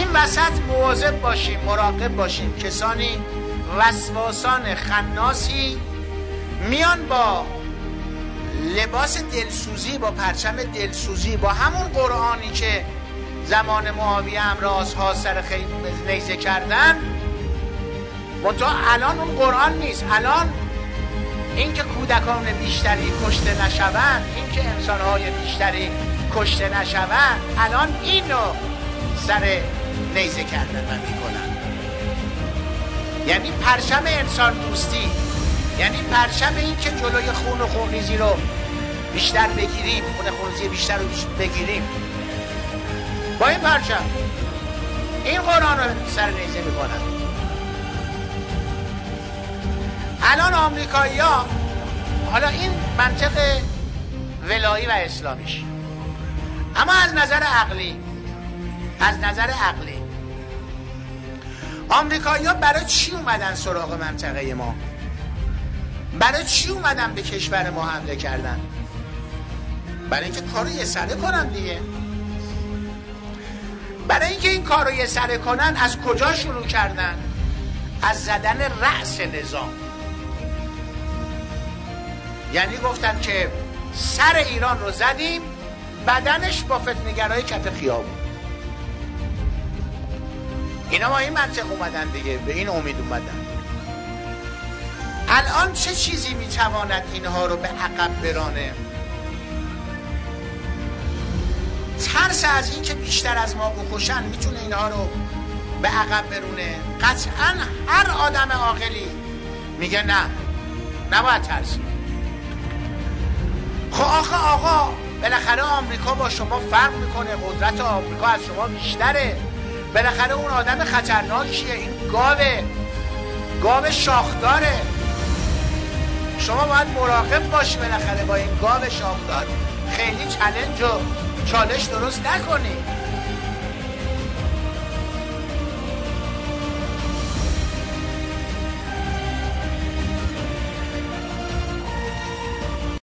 این وسط مواظب باشیم، مراقب باشیم. کسانی وسواسان خناسی میان با لباس دلسوزی، با پرچم دلسوزی، با همون قرآنی که زمان معاویه امرازها سر خیل نیزه کردن، منتها الان اون قرآن نیست. الان این که کودکان بیشتری کشته نشوند، این که انسانهای بیشتری کشته نشوند، الان اینو سر نیزه کردن و میکنن. یعنی پرچم انسان دوستی، یعنی پرچم این که جلوی خون و خونریزی رو بیشتر بگیریم، خون خونریزی بیشتر رو بگیریم، با این پرچم این قرآن رو سر نیزه میکنن. الان آمریکایی‌ها، حالا این منطق ولایی و اسلامیش، اما از نظر عقلی آمریکایی‌ها برای چی اومدن سراغ منطقه ما؟ برای چی اومدن به کشور ما حمله کردن؟ برای اینکه کارو یه سره کنن دیگه. برای اینکه این کارو یه سره کنن، از کجا شروع کردن؟ از زدن رأس نظام. یعنی گفتن که سر ایران رو زدیم، بدنش با فتنه‌گرای کف خیابون. اینا با این منطق اومدن دیگه، به این امید اومدن. الان چه چیزی میتواند اینها رو به عقب برانه؟ ترس از این که بیشتر از ما بکشن میتونه اینها رو به عقب برونه؟ قطعا هر آدم عاقلی میگه نه، نباید ترسید. خب آقا بالاخره آمریکا با شما فرق میکنه، قدرت آمریکا از شما بیشتره، بالاخره اون آدم خطرناکیه، این گاو شاخداره، شما باید مراقب باشی بالاخره با این گاو شاخدار خیلی چالش درست نکنی.